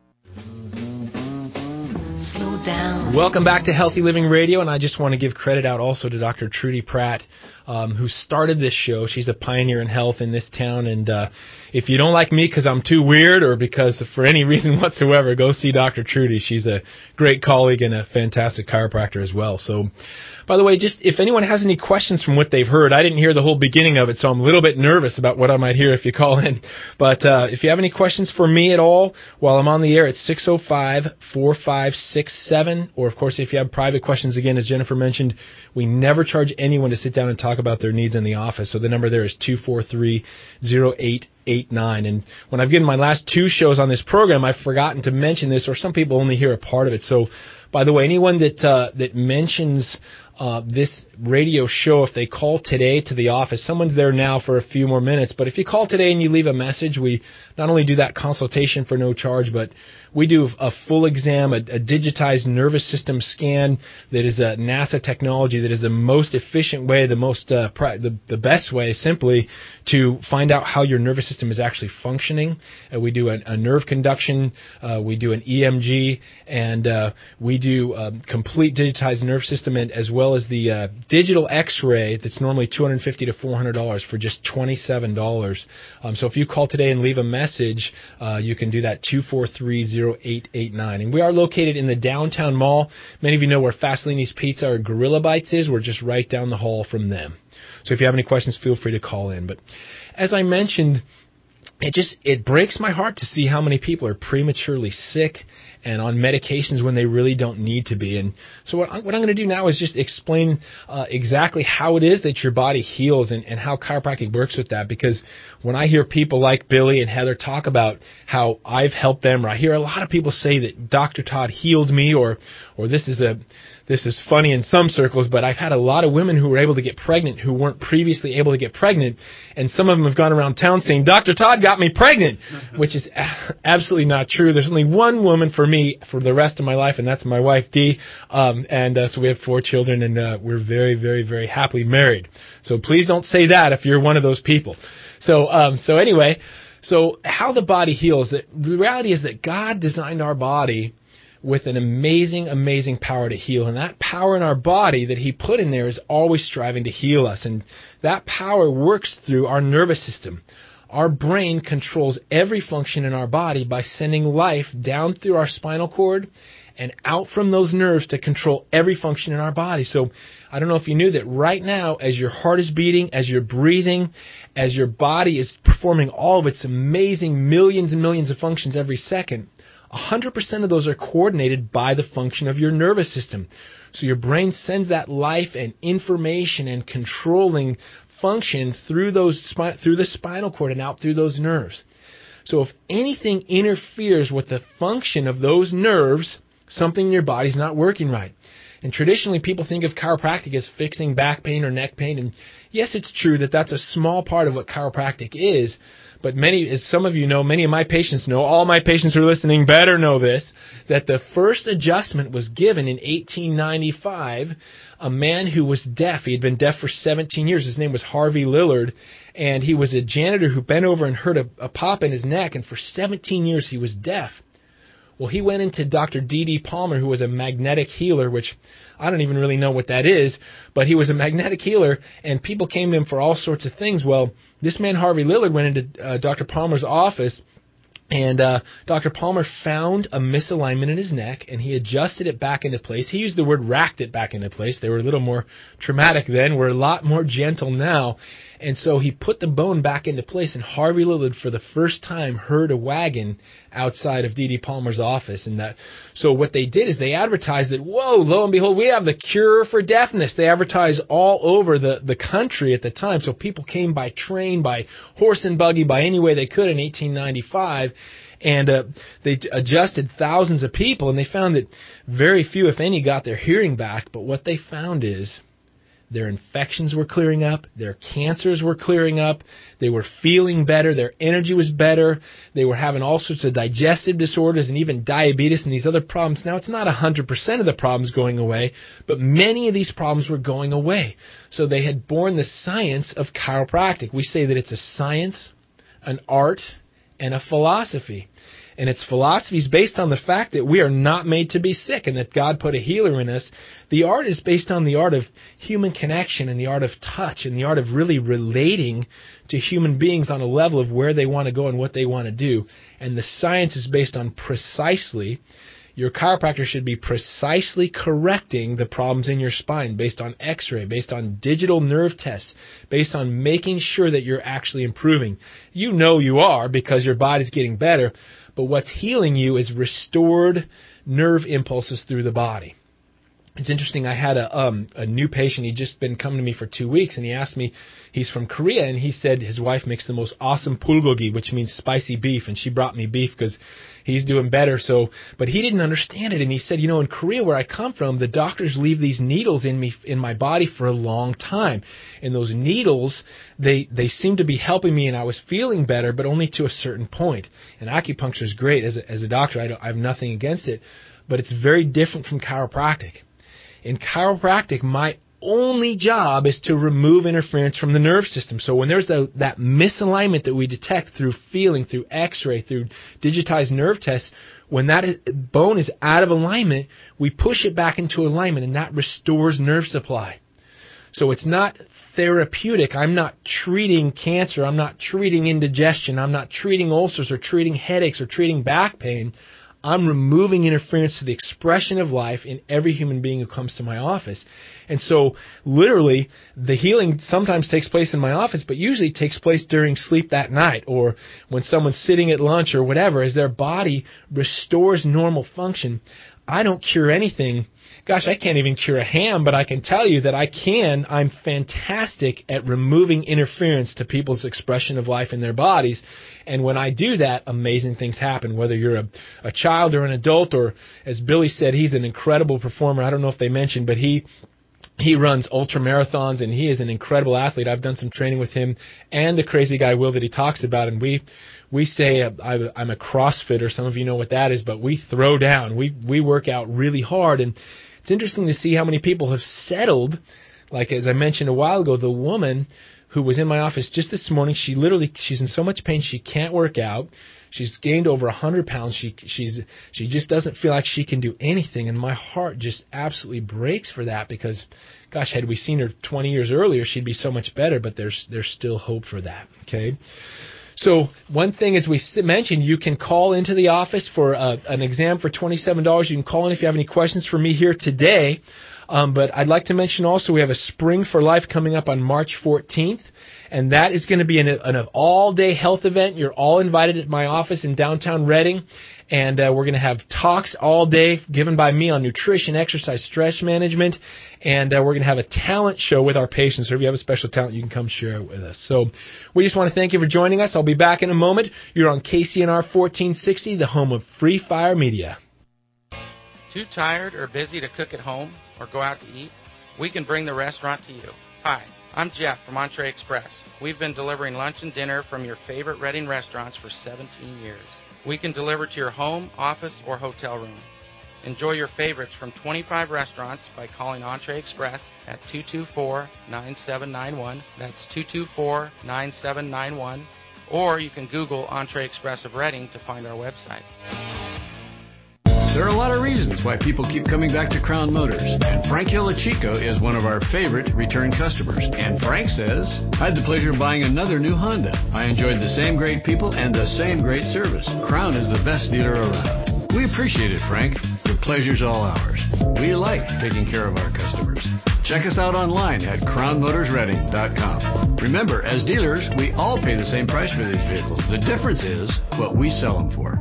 Slow down. Welcome back to Healthy Living Radio, and I just want to give credit out also to Doctor Trudy Pratt, um, who started this show. She's a pioneer in health in this town, and uh, if you don't like me because I'm too weird or because for any reason whatsoever, go see Doctor Trudy. She's a great colleague and a fantastic chiropractor as well. So, by the way, just if anyone has any questions from what they've heard, I didn't hear the whole beginning of it, so I'm a little bit nervous about what I might hear if you call in. But uh, if you have any questions for me at all while I'm on the air, it's six oh five, four five six seven. Or, of course, if you have private questions, again, as Jennifer mentioned, we never charge anyone to sit down and talk about their needs in the office. So the number there is two four three, zero eight eight nine. And when I've given my last two shows on this program, I've forgotten to mention this, or some people only hear a part of it. So, by the way, anyone that uh, that mentions uh, this radio show, if they call today to the office, someone's there now for a few more minutes. But if you call today and you leave a message, we not only do that consultation for no charge, but we do a full exam, a, a digitized nervous system scan that is a NASA technology that is the most efficient way, the most uh, pri- the, the best way, simply, to find out how your nervous system is actually functioning. Uh, we do a, a nerve conduction, uh, we do an E M G, and uh, we do a complete digitized nerve system, and as well as the uh, digital X-ray that's normally two hundred fifty to four hundred dollars for just twenty-seven dollars. Um, so if you call today and leave a message, uh, you can do that, two four three, zero eight eight nine. And we are located in the downtown mall. Many of you know where Fasolini's Pizza or Gorilla Bites is. We're just right down the hall from them. So if you have any questions, feel free to call in. But as I mentioned, it just it breaks my heart to see how many people are prematurely sick and on medications when they really don't need to be. And so what, I, what I'm going to do now is just explain uh, exactly how it is that your body heals and, and how chiropractic works with that. Because when I hear people like Billy and Heather talk about how I've helped them, or I hear a lot of people say that Doctor Todd healed me, or or this is a This is funny in some circles, but I've had a lot of women who were able to get pregnant who weren't previously able to get pregnant, and some of them have gone around town saying, Doctor Todd got me pregnant, which is a- absolutely not true. There's only one woman for me for the rest of my life, and that's my wife, Dee, um, and uh, so we have four children, and uh, we're very, very, very happily married. So please don't say that if you're one of those people. So, um, so anyway, so how the body heals, the reality is that God designed our body with an amazing, amazing power to heal. And that power in our body that he put in there is always striving to heal us. And that power works through our nervous system. Our brain controls every function in our body by sending life down through our spinal cord and out from those nerves to control every function in our body. So I don't know if you knew that right now, as your heart is beating, as you're breathing, as your body is performing all of its amazing millions and millions of functions every second, one hundred percent of those are coordinated by the function of your nervous system. So your brain sends that life and information and controlling function through those through the spinal cord and out through those nerves. So if anything interferes with the function of those nerves, something in your body's not working right. And traditionally, people think of chiropractic as fixing back pain or neck pain. And yes, it's true that that's a small part of what chiropractic is. But many, as some of you know, many of my patients know, all my patients who are listening better know this, that the first adjustment was given in eighteen ninety-five. A man who was deaf. He had been deaf for seventeen years. His name was Harvey Lillard. And he was a janitor who bent over and heard a, a pop in his neck. And for seventeen years, he was deaf. Well, he went into Doctor D D Palmer, who was a magnetic healer, which I don't even really know what that is, but he was a magnetic healer, and people came to him for all sorts of things. Well, this man, Harvey Lillard, went into uh, Doctor Palmer's office, and uh, Doctor Palmer found a misalignment in his neck, and he adjusted it back into place. He used the word racked it back into place. They were a little more traumatic then. We're a lot more gentle now. And so he put the bone back into place, and Harvey Lillard, for the first time, heard a wagon outside of D D Palmer's office. And that, so what they did is they advertised that, whoa, lo and behold, we have the cure for deafness. They advertised all over the, the country at the time. So people came by train, by horse and buggy, by any way they could in eighteen ninety-five. And uh, they adjusted thousands of people, and they found that very few, if any, got their hearing back. But what they found is their infections were clearing up, their cancers were clearing up, they were feeling better, their energy was better, they were having all sorts of digestive disorders and even diabetes and these other problems. Now, it's not one hundred percent of the problems going away, but many of these problems were going away. So they had born the science of chiropractic. We say that it's a science, an art, and a philosophy. And its philosophy is based on the fact that we are not made to be sick and that God put a healer in us. The art is based on the art of human connection and the art of touch and the art of really relating to human beings on a level of where they want to go and what they want to do. And the science is based on precisely, your chiropractor should be precisely correcting the problems in your spine based on x-ray, based on digital nerve tests, based on making sure that you're actually improving. You know you are because your body's getting better. But what's healing you is restored nerve impulses through the body. It's interesting. I had a um, a new patient. He'd just been coming to me for two weeks, and he asked me, he's from Korea, and he said his wife makes the most awesome bulgogi, which means spicy beef, and she brought me beef because he's doing better. So, but he didn't understand it, and he said, you know, in Korea where I come from, the doctors leave these needles in me in my body for a long time, and those needles, they they seem to be helping me, and I was feeling better, but only to a certain point. And acupuncture is great. As a, as a doctor, I, don't, I have nothing against it, but it's very different from chiropractic. In chiropractic, my only job is to remove interference from the nerve system. So when there's a, that misalignment that we detect through feeling, through x-ray, through digitized nerve tests, when that bone is out of alignment, we push it back into alignment, and that restores nerve supply. So it's not therapeutic. I'm not treating cancer. I'm not treating indigestion. I'm not treating ulcers or treating headaches or treating back pain. I'm removing interference to the expression of life in every human being who comes to my office. And so, literally, the healing sometimes takes place in my office, but usually takes place during sleep that night or when someone's sitting at lunch or whatever, as their body restores normal function. I don't cure anything. Gosh, I can't even cure a ham, but I can tell you that I can. I'm fantastic at removing interference to people's expression of life in their bodies. And when I do that, amazing things happen, whether you're a, a child or an adult, or as Billy said, he's an incredible performer. I don't know if they mentioned, but he he runs ultra marathons, and he is an incredible athlete. I've done some training with him and the crazy guy Will that he talks about, and we we say uh, I, I'm a CrossFitter. Some of you know what that is, but we throw down. We we work out really hard, and it's interesting to see how many people have settled. Like, as I mentioned a while ago, the woman who was in my office just this morning, she literally, she's in so much pain she can't work out. She's gained over one hundred pounds. She she's she just doesn't feel like she can do anything, and my heart just absolutely breaks for that because, gosh, had we seen her twenty years earlier, she'd be so much better, but there's there's still hope for that, okay? So one thing, as we mentioned, you can call into the office for uh, an exam for twenty-seven dollars. You can call in if you have any questions for me here today. Um, but I'd like to mention also we have a Spring for Life coming up on March fourteenth. And that is going to be an, an all-day health event. You're all invited at my office in downtown Reading. And uh, we're going to have talks all day given by me on nutrition, exercise, stress management. And uh, we're going to have a talent show with our patients. So if you have a special talent, you can come share it with us. So we just want to thank you for joining us. I'll be back in a moment. You're on K C N R fourteen sixty, the home of Free Fire Media. Too tired or busy to cook at home or go out to eat? We can bring the restaurant to you. Hi, I'm Jeff from Entree Express. We've been delivering lunch and dinner from your favorite Reading restaurants for seventeen years. We can deliver to your home, office, or hotel room. Enjoy your favorites from twenty-five restaurants by calling Entree Express at two two four, nine seven nine one. That's two two four, nine seven nine one. Or you can Google Entree Express of Reading to find our website. There are a lot of reasons why people keep coming back to Crown Motors, and Frank Hilichico is one of our favorite return customers. And Frank says, I had the pleasure of buying another new Honda. I enjoyed the same great people and the same great service. Crown is the best dealer around. We appreciate it, Frank. The pleasure's all ours. We like taking care of our customers. Check us out online at crown motors reading dot com. Remember, as dealers, we all pay the same price for these vehicles. The difference is what we sell them for.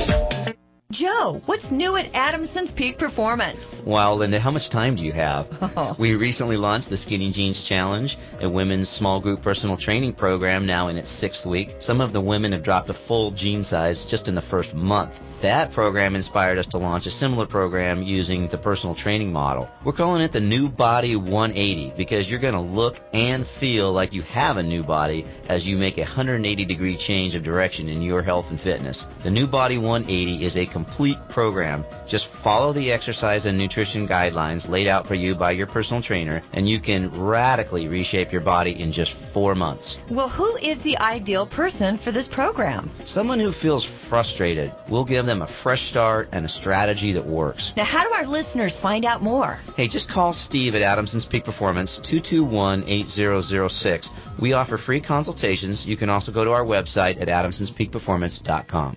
Joe, what's new at Adamson's Peak Performance? Wow, Linda, how much time do you have? Oh. We recently launched the Skinny Jeans Challenge, a women's small group personal training program now in its sixth week. Some of the women have dropped a full jean size just in the first month. That program inspired us to launch a similar program using the personal training model. We're calling it the New Body one eighty because you're going to look and feel like you have a new body as you make a one hundred eighty degree change of direction in your health and fitness. The New Body one eighty is a complete program. Just follow the exercise and nutrition guidelines laid out for you by your personal trainer, and you can radically reshape your body in just four months. Well, who is the ideal person for this program? Someone who feels frustrated. We'll give them a fresh start and a strategy that works. Now, how do our listeners find out more? Hey, just call Steve at Adamson's Peak Performance, two two one, eight zero zero six. We offer free consultations. You can also go to our website at adamsons peak performance dot com.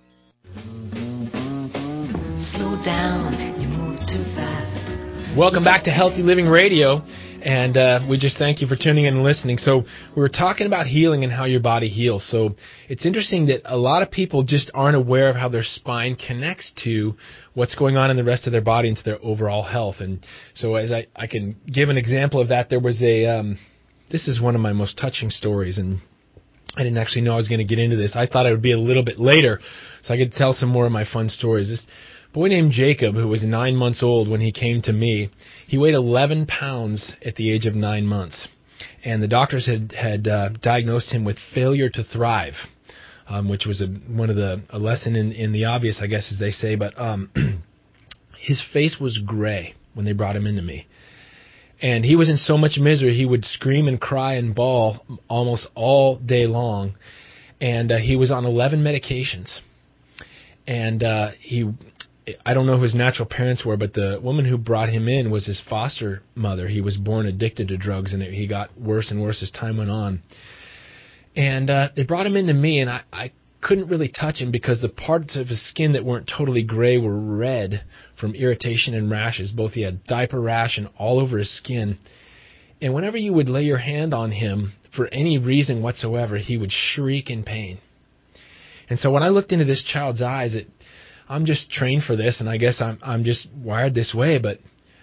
Slow down, you move too fast. Welcome back to Healthy Living Radio. And uh, we just thank you for tuning in and listening. So we were talking about healing and how your body heals. So it's interesting that a lot of people just aren't aware of how their spine connects to what's going on in the rest of their body and to their overall health. And so as I, I can give an example of that, there was a, um, this is one of my most touching stories. And I didn't actually know I was going to get into this. I thought it would be a little bit later so I could tell some more of my fun stories. This boy named Jacob, who was nine months old when he came to me, he weighed eleven pounds at the age of nine months. And the doctors had, had uh, diagnosed him with failure to thrive, um, which was a, one of the, a lesson in, in the obvious, I guess, as they say. But um, his face was gray when they brought him into me. And he was in so much misery, he would scream and cry and bawl almost all day long. And uh, he was on eleven medications. And uh, he... I don't know who his natural parents were, but the woman who brought him in was his foster mother. He was born addicted to drugs, and it, he got worse and worse as time went on. And uh, they brought him into me, and I, I couldn't really touch him because the parts of his skin that weren't totally gray were red from irritation and rashes. Both he had diaper rash and all over his skin. And whenever you would lay your hand on him, for any reason whatsoever, he would shriek in pain. And so when I looked into this child's eyes, it I'm just trained for this, and I guess I'm I'm just wired this way, but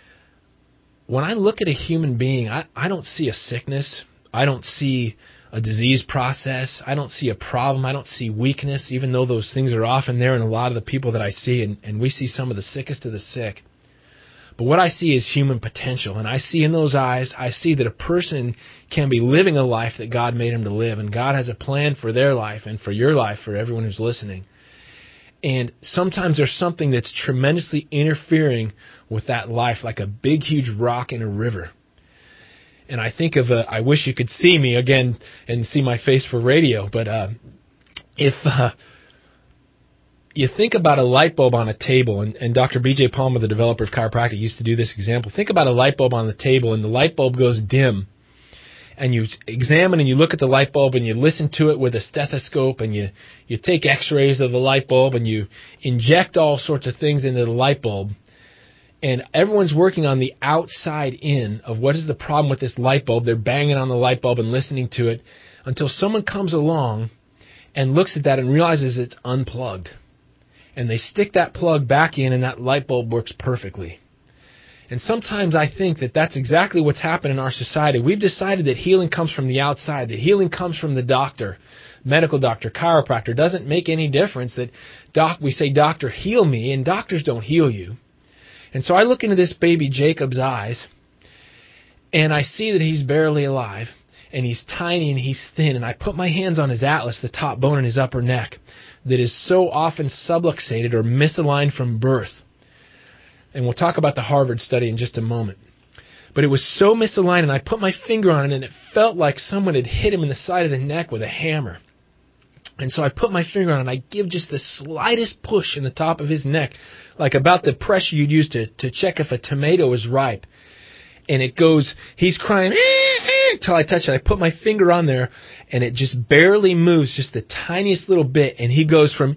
when I look at a human being, I, I don't see a sickness. I don't see a disease process. I don't see a problem. I don't see weakness, even though those things are often there in a lot of the people that I see, and, and we see some of the sickest of the sick. But what I see is human potential, and I see in those eyes, I see that a person can be living a life that God made him to live, and God has a plan for their life and for your life, for everyone who's listening. And sometimes there's something that's tremendously interfering with that life, like a big, huge rock in a river. And I think of a, I wish you could see me again and see my face for radio, but uh, if uh, you think about a light bulb on a table, and, and Doctor B J Palmer, the developer of chiropractic, used to do this example. Think about a light bulb on the table, and the light bulb goes dim. and you examine and you look at the light bulb and you listen to it with a stethoscope and you, you take x-rays of the light bulb and you inject all sorts of things into the light bulb, and everyone's working on the outside in of what is the problem with this light bulb. They're banging on the light bulb and listening to it until someone comes along and looks at that and realizes it's unplugged. And they stick that plug back in and that light bulb works perfectly. And sometimes I think that that's exactly what's happened in our society. We've decided that healing comes from the outside, that healing comes from the doctor, medical doctor, chiropractor. Doesn't make any difference that doc. we say, doctor, heal me, and doctors don't heal you. And so I look into this baby Jacob's eyes, and I see that he's barely alive, and he's tiny and he's thin, and I put my hands on his atlas, the top bone in his upper neck, that is so often subluxated or misaligned from birth. And we'll talk about the Harvard study in just a moment. But it was so misaligned, and I put my finger on it, and it felt like someone had hit him in the side of the neck with a hammer. And so I put my finger on it, and I give just the slightest push in the top of his neck, like about the pressure you'd use to, to check if a tomato is ripe. And it goes, he's crying, until I touch it. I put my finger on there, and it just barely moves, just the tiniest little bit, and he goes from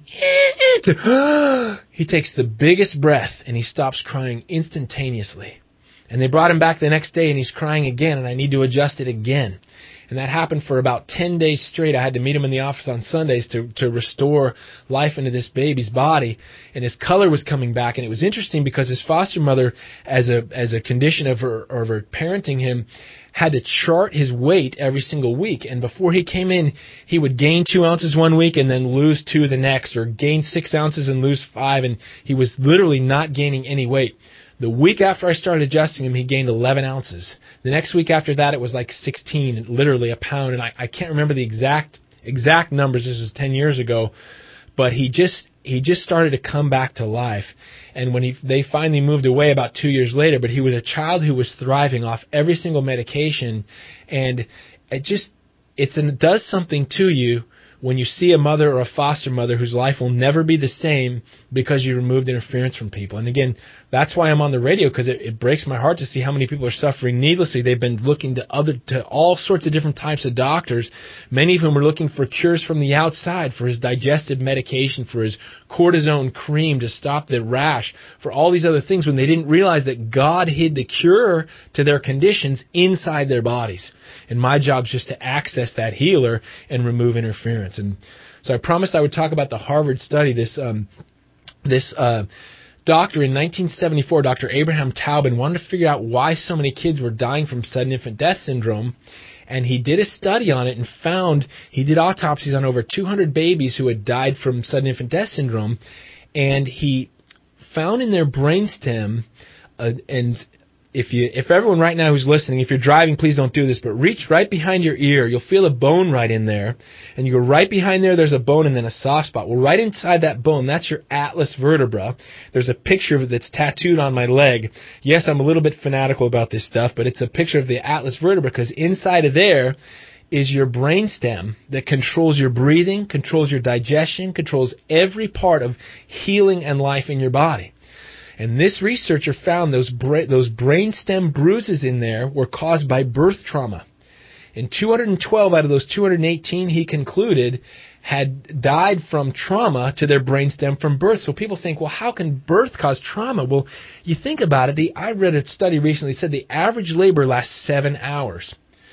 to he takes the biggest breath, and he stops crying instantaneously. And they brought him back the next day, and he's crying again, and I need to adjust it again. And that happened for about ten days straight. I had to meet him in the office on Sundays to, to restore life into this baby's body. And his color was coming back. And it was interesting because his foster mother, as a as a condition of her, of her parenting him, had to chart his weight every single week. And before he came in, he would gain two ounces one week and then lose two the next, or gain six ounces and lose five. And he was literally not gaining any weight. The week after I started adjusting him, he gained eleven ounces. The next week after that, it was like sixteen, literally a pound. And I, I can't remember the exact exact numbers. This was ten years ago. But he just he just started to come back to life. And when he they finally moved away about two years later, but he was a child who was thriving off every single medication. And it just it's it does something to you when you see a mother or a foster mother whose life will never be the same because you removed interference from people. And again, that's why I'm on the radio, because it, it breaks my heart to see how many people are suffering needlessly. They've been looking to other to all sorts of different types of doctors. Many of whom are looking for cures from the outside, for his digestive medication, for his cortisone cream to stop the rash, for all these other things, when they didn't realize that God hid the cure to their conditions inside their bodies. And my job is just to access that healer and remove interference. And so I promised I would talk about the Harvard study. This um, this uh, doctor in nineteen seventy-four, Doctor Abraham Taubin, wanted to figure out why so many kids were dying from sudden infant death syndrome. And he did a study on it and found, he did autopsies on over two hundred babies who had died from sudden infant death syndrome. And he found in their brainstem, uh, and If you, if everyone right now who's listening, if you're driving, please don't do this, but reach right behind your ear. You'll feel a bone right in there. And you go right behind there, there's a bone and then a soft spot. Well, right inside that bone, that's your atlas vertebra. There's a picture of it that's tattooed on my leg. Yes, I'm a little bit fanatical about this stuff, but it's a picture of the atlas vertebra, because inside of there is your brainstem that controls your breathing, controls your digestion, controls every part of healing and life in your body. And this researcher found those bra- those brainstem bruises in there were caused by birth trauma. And two hundred twelve out of those two hundred eighteen, he concluded, had died from trauma to their brainstem from birth. So people think, well, how can birth cause trauma? Well, you think about it. The, I read a study recently that said the average labor lasts seven hours.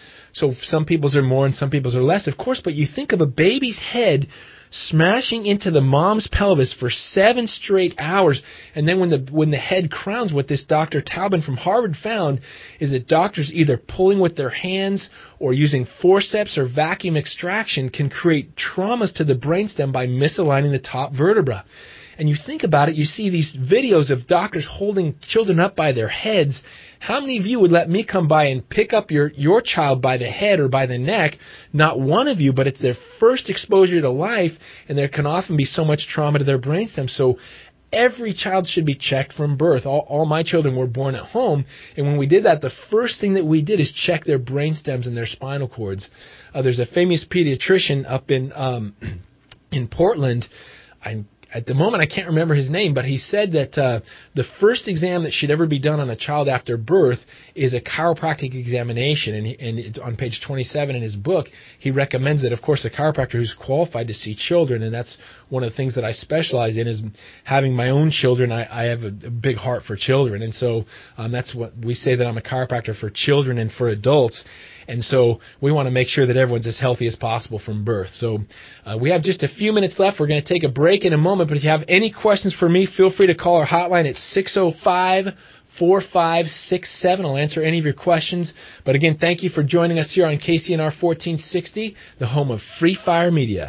So some people's are more and some people's are less, of course. But you think of a baby's head smashing into the mom's pelvis for seven straight hours. And then when the when the head crowns, what this Doctor Taubin from Harvard found is that doctors either pulling with their hands or using forceps or vacuum extraction can create traumas to the brainstem by misaligning the top vertebra. And you think about it, you see these videos of doctors holding children up by their heads. How many of you would let me come by and pick up your, your child by the head or by the neck? Not one of you, but it's their first exposure to life, and there can often be so much trauma to their brainstem. So every child should be checked from birth. All, all my children were born at home, and when we did that, the first thing that we did is check their brainstems and their spinal cords. Uh, there's a famous pediatrician up in um, in Portland. I'm at the moment I can't remember his name, but he said that uh, the first exam that should ever be done on a child after birth is a chiropractic examination, and, he, and it's on page twenty-seven in his book, he recommends it. Of course, a chiropractor who's qualified to see children, and that's one of the things that I specialize in is having my own children. I, I have a, a big heart for children, and so um, that's what we say, that I'm a chiropractor for children and for adults. And so we want to make sure that everyone's as healthy as possible from birth. So uh, we have just a few minutes left. We're going to take a break in a moment. But if you have any questions for me, feel free to call our hotline at six oh five, four five six seven. I'll answer any of your questions. But again, thank you for joining us here on K C N R fourteen sixty, the home of Free Fire Media.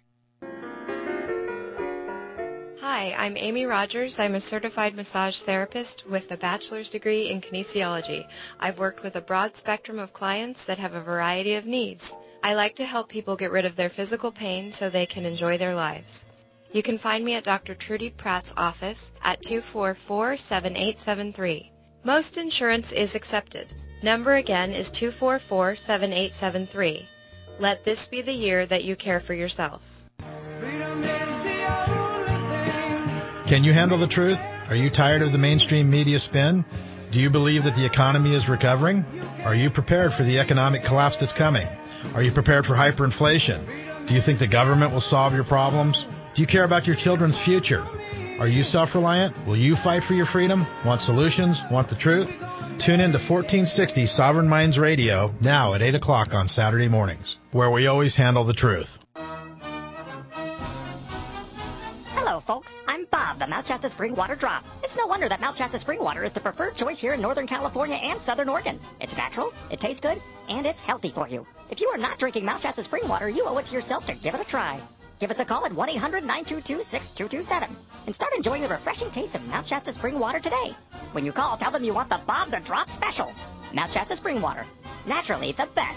Hi, I'm Amy Rogers. I'm a certified massage therapist with a bachelor's degree in kinesiology. I've worked with a broad spectrum of clients that have a variety of needs. I like to help people get rid of their physical pain so they can enjoy their lives. You can find me at Doctor Trudy Pratt's office at two four four, seven eight seven three. Most insurance is accepted. Number again is two four four, seven eight seven three. Let this be the year that you care for yourself. Can you handle the truth? Are you tired of the mainstream media spin? Do you believe that the economy is recovering? Are you prepared for the economic collapse that's coming? Are you prepared for hyperinflation? Do you think the government will solve your problems? Do you care about your children's future? Are you self-reliant? Will you fight for your freedom? Want solutions? Want the truth? Tune in to fourteen sixty Sovereign Minds Radio now at eight o'clock on Saturday mornings, where we always handle the truth. Hello, folks. I'm Bob, the Mount Shasta Spring Water Drop. It's no wonder that Mount Shasta Spring Water is the preferred choice here in Northern California and Southern Oregon. It's natural, it tastes good, and it's healthy for you. If you are not drinking Mount Shasta Spring Water, you owe it to yourself to give it a try. Give us a call at one eight hundred, nine two two, six two two seven and start enjoying the refreshing taste of Mount Shasta Spring Water today. When you call, tell them you want the Bob the Drop special. Mount Shasta Spring Water. Naturally the best.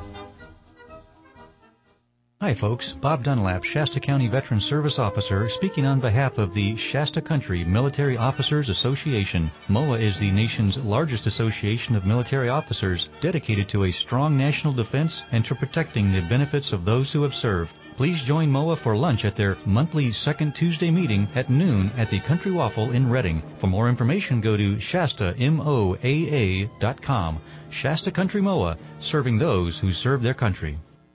Hi folks, Bob Dunlap, Shasta County Veteran Service Officer, speaking on behalf of the Shasta Country Military Officers Association. M O A is the nation's largest association of military officers dedicated to a strong national defense and to protecting the benefits of those who have served. Please join M O A for lunch at their monthly second Tuesday meeting at noon at the Country Waffle in Redding. For more information, go to Shasta M O A A dot com. Shasta Country M O A, serving those who serve their country.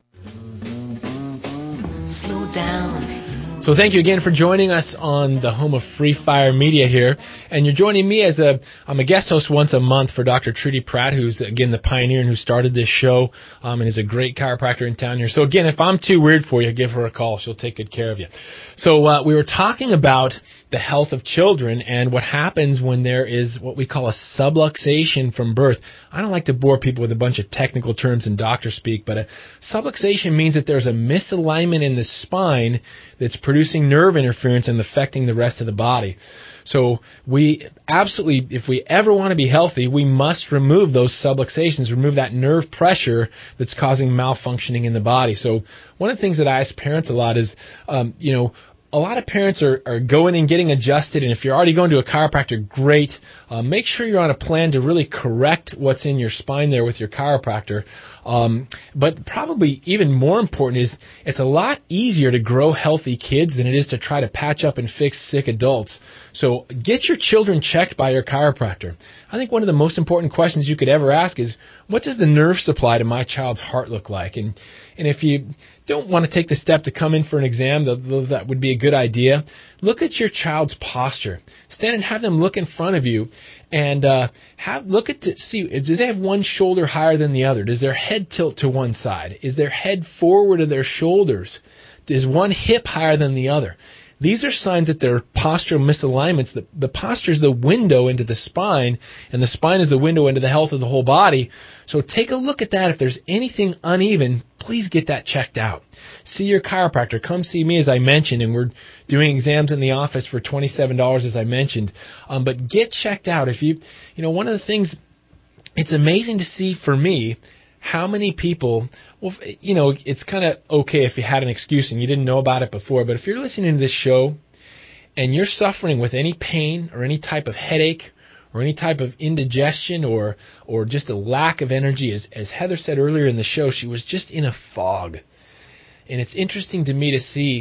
Slow down. So thank you again for joining us on the home of Free Fire Media here. And you're joining me as a, I'm a guest host once a month for Doctor Trudy Pratt, who's, again, the pioneer and who started this show um, and is a great chiropractor in town here. So, again, if I'm too weird for you, give her a call. She'll take good care of you. So uh, we were talking about the health of children and what happens when there is what we call a subluxation from birth. I don't like to bore people with a bunch of technical terms in doctor speak, but a subluxation means that there's a misalignment in the spine that's producing nerve interference and affecting the rest of the body. So we absolutely, if we ever want to be healthy, we must remove those subluxations, remove that nerve pressure that's causing malfunctioning in the body. So one of the things that I ask parents a lot is, um, you know, a lot of parents are, are going and getting adjusted, and if you're already going to a chiropractor, great. Uh, make sure you're on a plan to really correct what's in your spine there with your chiropractor. Um, but probably even more important is it's a lot easier to grow healthy kids than it is to try to patch up and fix sick adults. So get your children checked by your chiropractor. I think one of the most important questions you could ever ask is, what does the nerve supply to my child's heart look like? And and if you don't want to take the step to come in for an exam, though that would be a good idea, look at your child's posture. Stand and have them look in front of you and uh, have look at to see, do they have one shoulder higher than the other? Does their head tilt to one side? Is their head forward of their shoulders? Is one hip higher than the other? These are signs that there are postural misalignments. The, the posture is the window into the spine, and the spine is the window into the health of the whole body. So take a look at that. If there's anything uneven, please get that checked out. See your chiropractor. Come see me, as I mentioned, and we're doing exams in the office for twenty-seven dollars, as I mentioned. Um, but get checked out. If you, you know, one of the things, it's amazing to see for me how many people, well, you know, it's kind of okay if you had an excuse and you didn't know about it before, but if you're listening to this show and you're suffering with any pain or any type of headache or any type of indigestion or or just a lack of energy, as, as Heather said earlier in the show, she was just in a fog. And it's interesting to me to see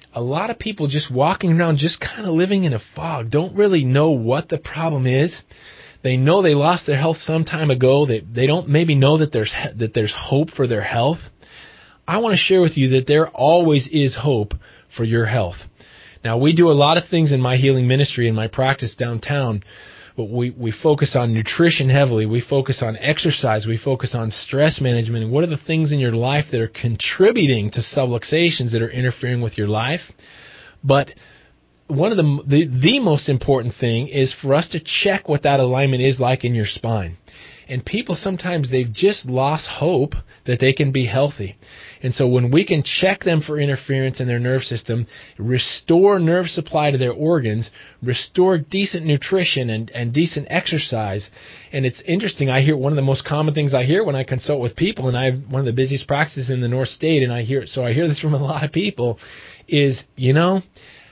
a lot of people just walking around just kind of living in a fog, don't really know what the problem is. They know they lost their health some time ago. They they don't maybe know that there's that there's hope for their health. I want to share with you that there always is hope for your health. Now, we do a lot of things in my healing ministry in my practice downtown, but we, we focus on nutrition heavily. We focus on exercise. We focus on stress management. And what are the things in your life that are contributing to subluxations that are interfering with your life? But one of the, the the most important thing is for us to check what that alignment is like in your spine. And people sometimes, they've just lost hope that they can be healthy. And so when we can check them for interference in their nerve system, restore nerve supply to their organs, restore decent nutrition and, and decent exercise. And it's interesting, I hear one of the most common things I hear when I consult with people, and I have one of the busiest practices in the North State, and I hear so I hear this from a lot of people, is, you know,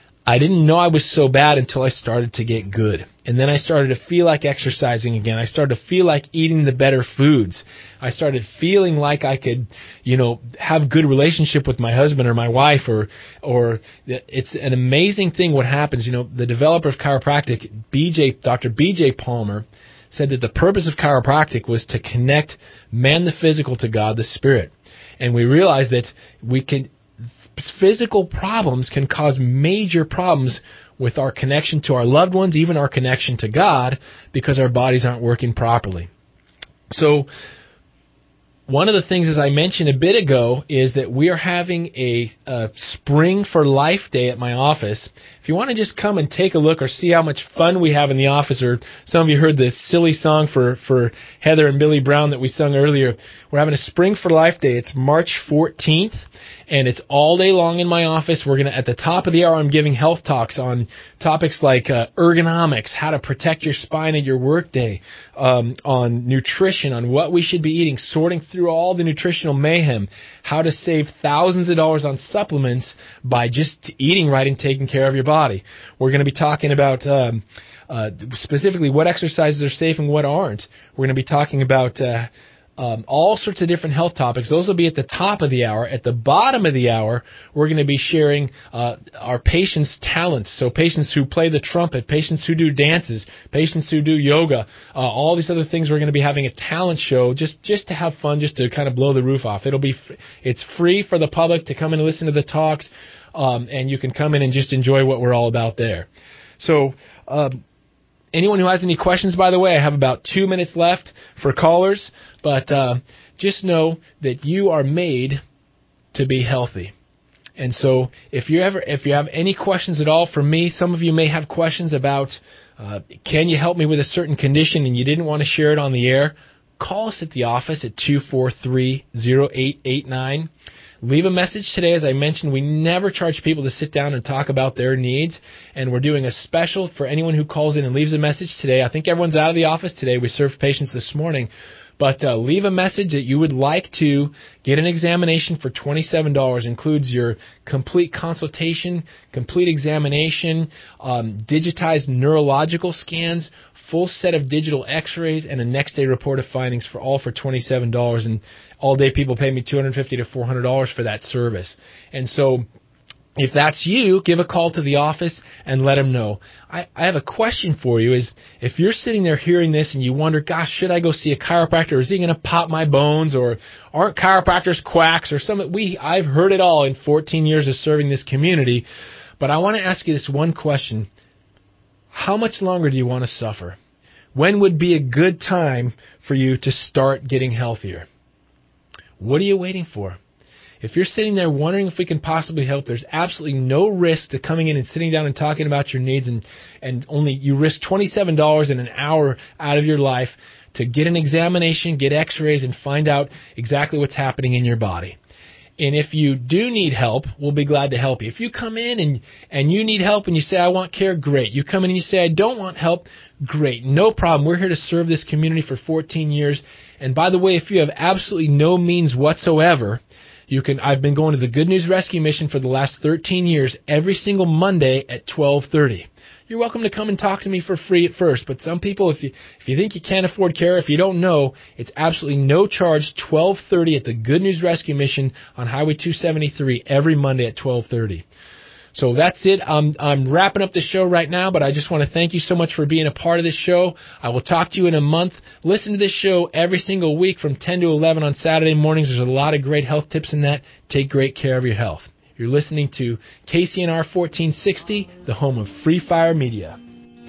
I didn't know I was so bad until I started to get good. And then I started to feel like exercising again. I started to feel like eating the better foods. I started feeling like I could, you know, have a good relationship with my husband or my wife, or, or it's an amazing thing what happens. You know, the developer of chiropractic, B J, Doctor B J Palmer, said that the purpose of chiropractic was to connect man the physical to God the spirit. And we realized that we can, physical problems can cause major problems with our connection to our loved ones, even our connection to God, because our bodies aren't working properly. So one of the things, as I mentioned a bit ago, is that we are having a, a Spring for Life Day at my office. If you want to just come and take a look or see how much fun we have in the office, or some of you heard the silly song for, for Heather and Billy Brown that we sung earlier, we're having a Spring for Life Day. It's March fourteenth. And it's all day long in my office. We're going to, at the top of the hour, I'm giving health talks on topics like uh, ergonomics, how to protect your spine at your workday, um, on nutrition, on what we should be eating, sorting through all the nutritional mayhem, how to save thousands of dollars on supplements by just eating right and taking care of your body. We're going to be talking about um, uh, specifically what exercises are safe and what aren't. We're going to be talking about uh, Um, all sorts of different health topics. Those will be at the top of the hour. At the bottom of the hour, we're going to be sharing uh, our patients' talents. So patients who play the trumpet, patients who do dances, patients who do yoga, uh, all these other things. We're going to be having a talent show just, just to have fun, just to kind of blow the roof off. It'll be f- it's free for the public to come in and listen to the talks, um, and you can come in and just enjoy what we're all about there. So um, anyone who has any questions, by the way, I have about two minutes left for callers, but uh, just know that you are made to be healthy. And so if you ever, if you have any questions at all for me, some of you may have questions about, uh, can you help me with a certain condition and you didn't want to share it on the air, call us at the office at two four three, zero eight eight nine. Leave a message today. As I mentioned, we never charge people to sit down and talk about their needs, and we're doing a special for anyone who calls in and leaves a message today. I think everyone's out of the office today. We served patients this morning. But uh, leave a message that you would like to get an examination for twenty-seven dollars. Includes your complete consultation, complete examination, um, digitized neurological scans, full set of digital x-rays, and a next-day report of findings, for all for twenty-seven dollars. And all day people pay me two hundred fifty dollars to four hundred dollars for that service. And so if that's you, give a call to the office and let them know. I, I have a question for you. Is if you're sitting there hearing this and you wonder, gosh, should I go see a chiropractor? Or is he going to pop my bones? Or aren't chiropractors quacks? Or some we I've heard it all in fourteen years of serving this community. But I want to ask you this one question. How much longer do you want to suffer? When would be a good time for you to start getting healthier? What are you waiting for? If you're sitting there wondering if we can possibly help, there's absolutely no risk to coming in and sitting down and talking about your needs, and, and only you risk twenty-seven dollars in an hour out of your life to get an examination, get x-rays, and find out exactly what's happening in your body. And if you do need help, we'll be glad to help you. If you come in and, and you need help and you say, I want care, great. You come in and you say, I don't want help, great. No problem. We're here to serve this community for fourteen years. And by the way, if you have absolutely no means whatsoever, you can. I've been going to the Good News Rescue Mission for the last thirteen years, every single Monday at twelve thirty. You're welcome to come and talk to me for free at first. But some people, if you if you think you can't afford care, if you don't know, it's absolutely no charge, twelve thirty at the Good News Rescue Mission on Highway two seventy-three every Monday at twelve thirty. So that's it. I'm, I'm wrapping up the show right now, but I just want to thank you so much for being a part of this show. I will talk to you in a month. Listen to this show every single week from ten to eleven on Saturday mornings. There's a lot of great health tips in that. Take great care of your health. You're listening to K C N R fourteen sixty, the home of Free Fire Media.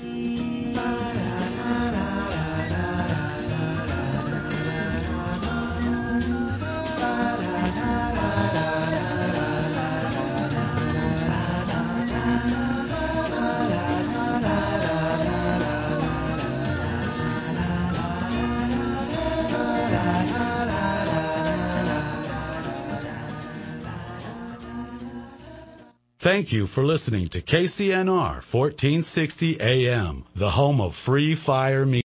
Thank you for listening to K C N R fourteen sixty A M, the home of Free Fire Media.